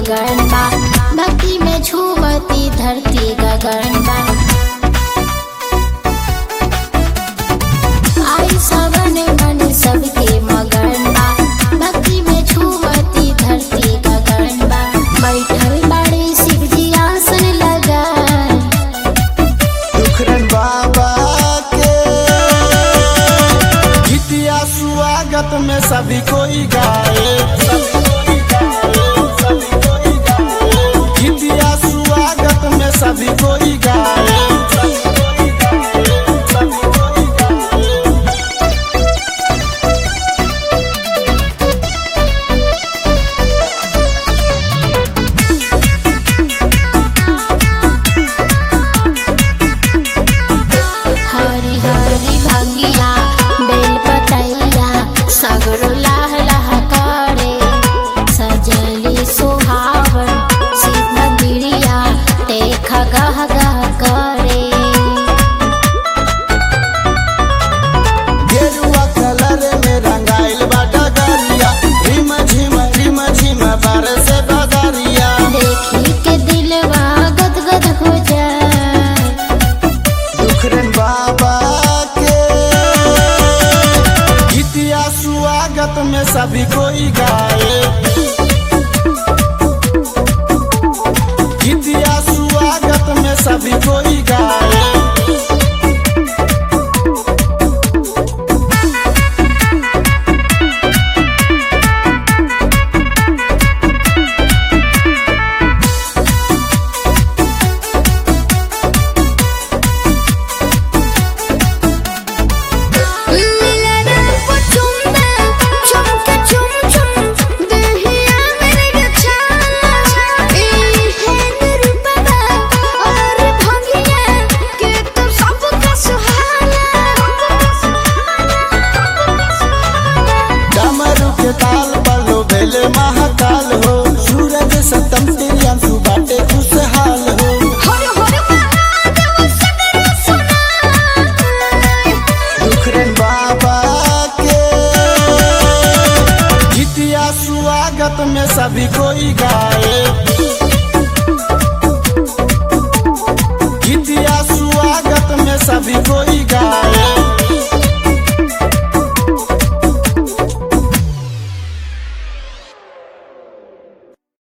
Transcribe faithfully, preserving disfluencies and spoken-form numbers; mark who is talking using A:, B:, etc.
A: मगन बा, भक्ति में झूमती धरती गगन बा। आई सवन मन सबके मगन बा, भक्ति में झूमती धरती गगन बा। बैठल बड़े शिव जी आसन लगा,
B: दुखरन बाबा के गीतिया स्वागत में सभी कोई गाए, गीतिया स्वागत में सभी कोई गाए।
A: हरी हरी भंगिया बेल पतैया सगरो लाह लाह करे, सजली सुहावन शिव मंदिरिया देख गह गह करे।
B: गेरुआ कलर में रंगाइल बा डगरिया, झिम झिम झिम झिम बरसे बदरिया।
A: देखी के दिलवा गद गद हो जाए,
B: दुखरन बाबा के गीतिया स्वागत में सभी कोई गाए, गीतिया स्वागत में सभी कोई गाए। डमरू के ताल बलो बेल महाकाल हो, सूरज सतम तिरियांशु बाटे खुशहाल हो। दुखरन बाबा के गीतिया स्वागत में सभी कोई गाए, गीतिया स्वागत में सभी कोई